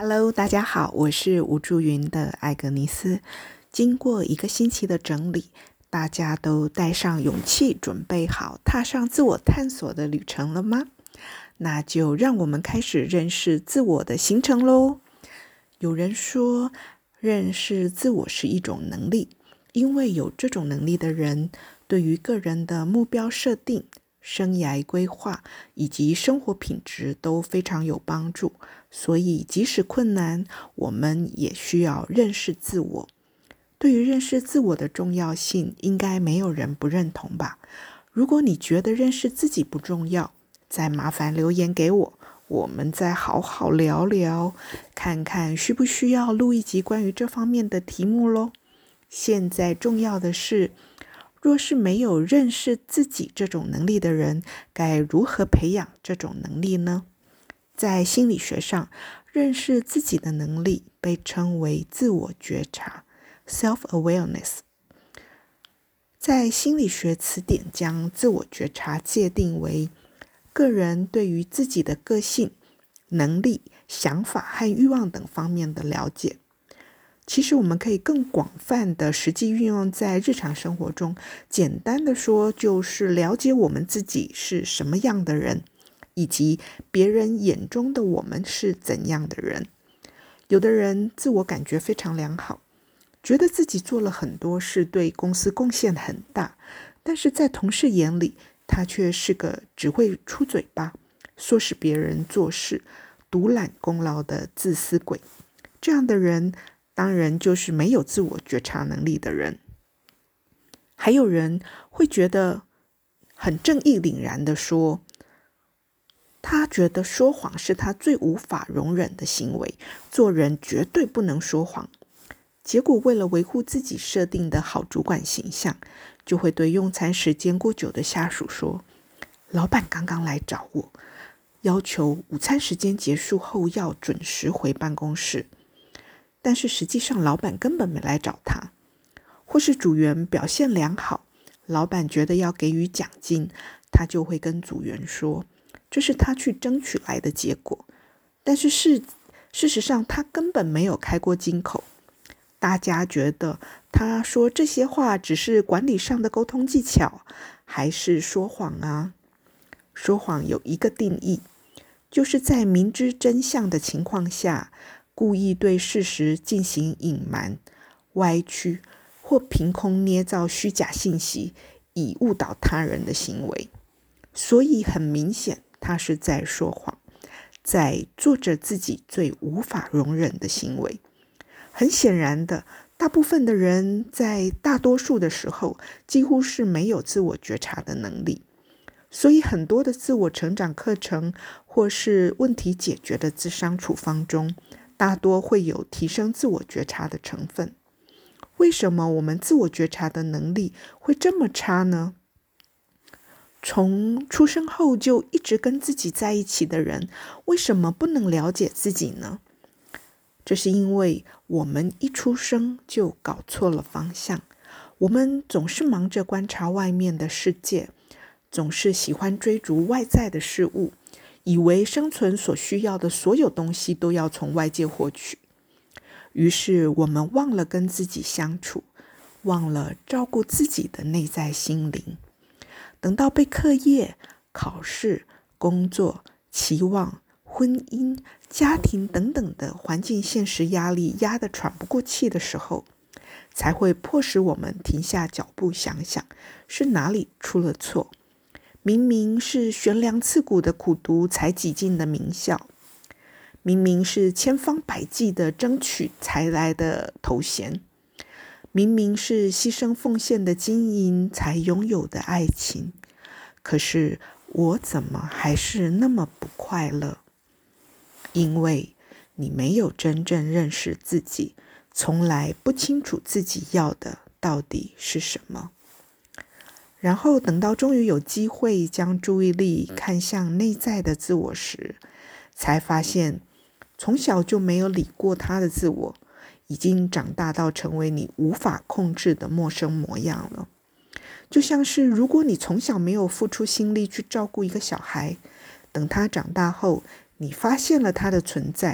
Hello，大家好，我是吴祝云的艾格尼斯。经过1个星期的整理，大家都带上勇气，准备好踏上自我探索的旅程了吗？那就让我们开始认识自我的行程咯。有人说，认识自我是一种能力，因为有这种能力的人，对于个人的目标设定、生涯规划以及生活品质都非常有帮助。所以即使困难，我们也需要认识自我。对于认识自我的重要性，应该没有人不认同吧？如果你觉得认识自己不重要，再麻烦留言给我，我们再好好聊聊，看看需不需要录一集关于这方面的题目咯。现在重要的是，若是没有认识自己这种能力的人，该如何培养这种能力呢？在心理学上，认识自己的能力被称为自我觉察 （self-awareness）。在心理学词典将自我觉察界定为个人对于自己的个性、能力、想法和欲望等方面的了解。其实我们可以更广泛的实际运用在日常生活中，简单的说就是了解我们自己是什么样的人，以及别人眼中的我们是怎样的人。有的人自我感觉非常良好，觉得自己做了很多事，对公司贡献很大，但是在同事眼里，他却是个只会出嘴巴、唆使别人做事、独揽功劳的自私鬼。这样的人当然就是没有自我觉察能力的人。还有人会觉得很正义凛然地说，他觉得说谎是他最无法容忍的行为，做人绝对不能说谎。结果为了维护自己设定的好主管形象，就会对用餐时间过久的下属说，老板刚刚来找我，要求午餐时间结束后要准时回办公室。但是实际上老板根本没来找他。或是组员表现良好，老板觉得要给予奖金，他就会跟组员说，这是他去争取来的结果。但是事实上他根本没有开过金口。大家觉得他说这些话只是管理上的沟通技巧，还是说谎啊？说谎有一个定义，就是在明知真相的情况下，故意对事实进行隐瞒、歪曲或凭空捏造虚假信息，以误导他人的行为。所以很明显，他是在说谎，在做着自己最无法容忍的行为。很显然的，大部分的人在大多数的时候几乎是没有自我觉察的能力。所以很多的自我成长课程或是问题解决的咨商处方中，大多会有提升自我觉察的成分。为什么我们自我觉察的能力会这么差呢？从出生后就一直跟自己在一起的人，为什么不能了解自己呢？这是因为我们一出生就搞错了方向。我们总是忙着观察外面的世界，总是喜欢追逐外在的事物，以为生存所需要的所有东西都要从外界获取。于是我们忘了跟自己相处，忘了照顾自己的内在心灵。等到被课业、考试、工作、期望、婚姻、家庭等等的环境现实压力压得喘不过气的时候，才会迫使我们停下脚步想想，是哪里出了错。明明是悬梁刺股的苦读才挤进的名校，明明是千方百计的争取才来的头衔，明明是牺牲奉献的经营才拥有的爱情，可是我怎么还是那么不快乐？因为你没有真正认识自己，从来不清楚自己要的到底是什么。然后等到终于有机会将注意力看向内在的自我时，才发现从小就没有理过他的自我，已经长大到成为你无法控制的陌生模样了。就像是如果你从小没有付出心力去照顾一个小孩，等他长大后，你发现了他的存在，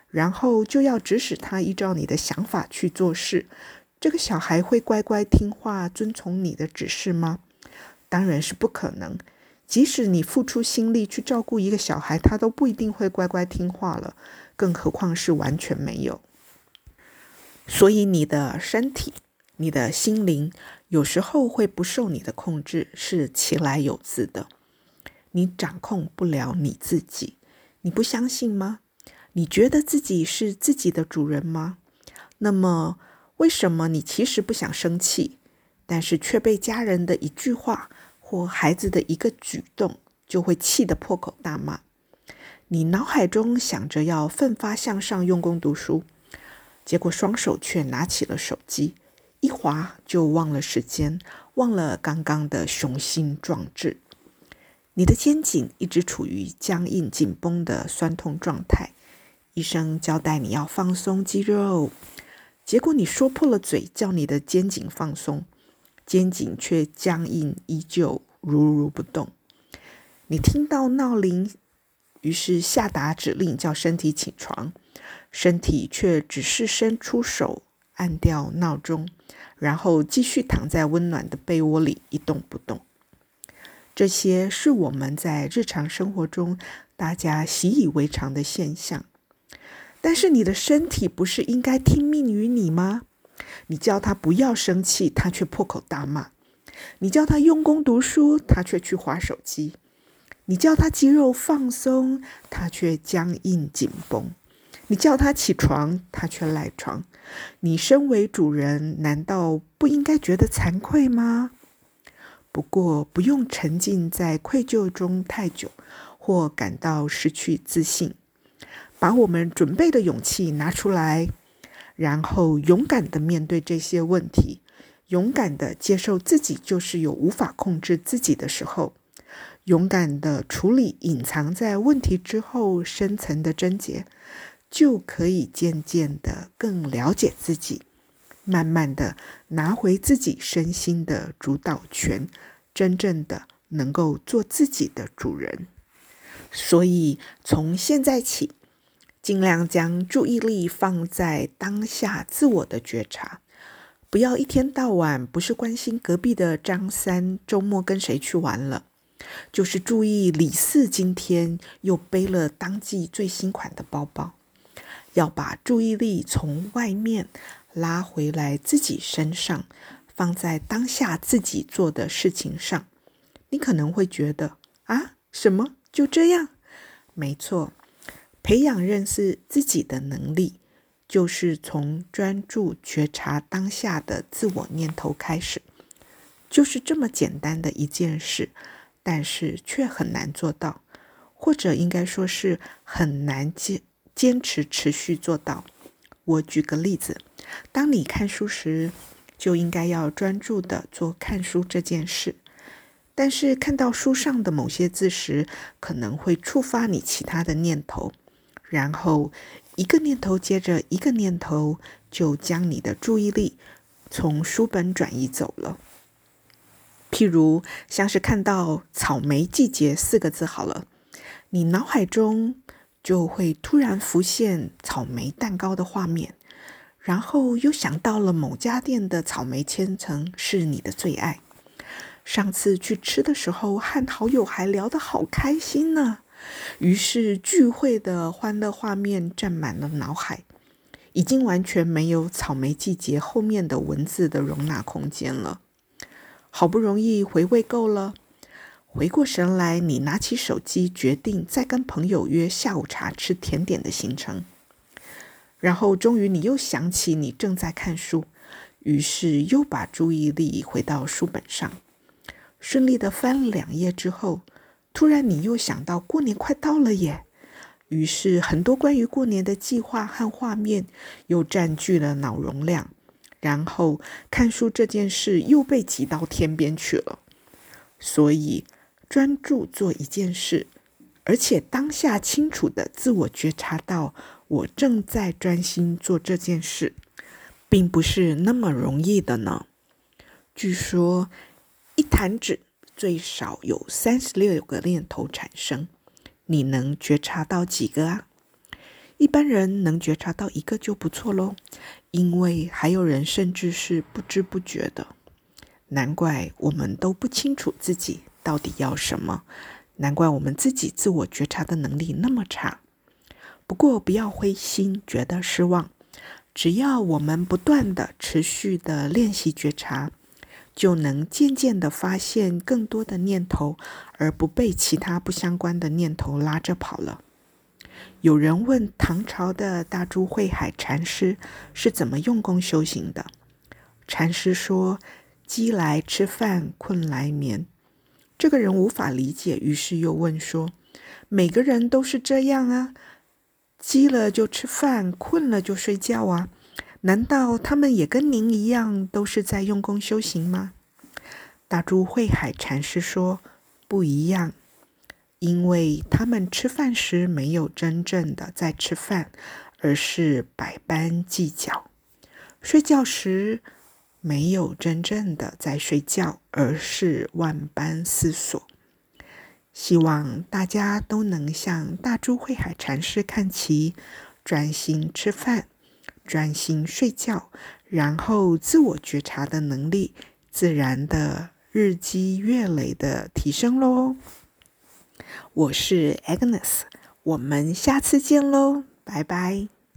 然后就要指使他依照你的想法去做事，这个小孩会乖乖听话，遵从你的指示吗？当然是不可能。即使你付出心力去照顾一个小孩，他都不一定会乖乖听话了，更何况是完全没有。所以你的身体、你的心灵有时候会不受你的控制，是其来有自的。你掌控不了你自己，你不相信吗？你觉得自己是自己的主人吗？那么为什么你其实不想生气，但是却被家人的一句话或孩子的一个举动就会气得破口大骂？你脑海中想着要奋发向上用功读书，结果双手却拿起了手机，一滑就忘了时间，忘了刚刚的雄心壮志。你的肩颈一直处于僵硬紧绷的酸痛状态，医生交代你要放松肌肉，结果你说破了嘴叫你的肩颈放松，肩颈却僵硬依旧，如不动。你听到闹铃，于是下达指令叫身体起床，身体却只是伸出手按掉闹钟，然后继续躺在温暖的被窝里一动不动。这些是我们在日常生活中大家习以为常的现象。但是你的身体不是应该听命于你吗？你叫他不要生气，他却破口大骂；你叫他用功读书，他却去滑手机；你叫他肌肉放松，他却僵硬紧绷；你叫他起床，他却赖床。你身为主人，难道不应该觉得惭愧吗？不过不用沉浸在愧疚中太久，或感到失去自信。把我们准备的勇气拿出来，然后勇敢地面对这些问题，勇敢地接受自己就是有无法控制自己的时候，勇敢地处理隐藏在问题之后深层的症结，就可以渐渐地更了解自己，慢慢地拿回自己身心的主导权，真正的能够做自己的主人。所以从现在起，尽量将注意力放在当下自我的觉察，不要一天到晚不是关心隔壁的张三周末跟谁去玩了，就是注意李四今天又背了当季最新款的包包。要把注意力从外面拉回来自己身上，放在当下自己做的事情上。你可能会觉得什么就这样？没错，培养认识自己的能力，就是从专注觉察当下的自我念头开始，就是这么简单的一件事，但是却很难做到，或者应该说是很难坚持持续做到。我举个例子，当你看书时，就应该要专注地做看书这件事，但是看到书上的某些字时，可能会触发你其他的念头，然后一个念头接着一个念头，就将你的注意力从书本转移走了。譬如像是看到草莓季节4个字好了，你脑海中就会突然浮现草莓蛋糕的画面，然后又想到了某家店的草莓千层是你的最爱，上次去吃的时候和好友还聊得好开心呢。于是聚会的欢乐画面占满了脑海，已经完全没有草莓季节后面的文字的容纳空间了。好不容易回味够了，回过神来，你拿起手机决定再跟朋友约下午茶吃甜点的行程，然后终于你又想起你正在看书，于是又把注意力回到书本上，顺利的翻了2页之后，突然你又想到过年快到了耶，于是很多关于过年的计划和画面又占据了脑容量，然后看书这件事又被挤到天边去了。所以专注做一件事，而且当下清楚的自我觉察到我正在专心做这件事，并不是那么容易的呢。据说一弹指最少有36个念头产生，你能觉察到几个啊？ 一般人能觉察到一个就不错咯，因为还有人甚至是不知不觉的。难怪我们都不清楚自己到底要什么，难怪我们自己自我觉察的能力那么差。不过不要灰心，觉得失望。只要我们不断的、持续的练习觉察，就能渐渐的发现更多的念头，而不被其他不相关的念头拉着跑了。有人问唐朝的大珠慧海禅师是怎么用功修行的。禅师说：饥来吃饭，困来眠。这个人无法理解，于是又问说：每个人都是这样啊，饥了就吃饭，困了就睡觉啊，难道他们也跟您一样都是在用功修行吗？大珠慧海禅师说：不一样，因为他们吃饭时没有真正的在吃饭，而是百般计较；睡觉时没有真正的在睡觉，而是万般思索。希望大家都能向大珠慧海禅师看齐，专心吃饭，专心睡觉，然后自我觉察的能力自然的日积月累的提升咯。我是 Agnes， 我们下次见咯，拜拜。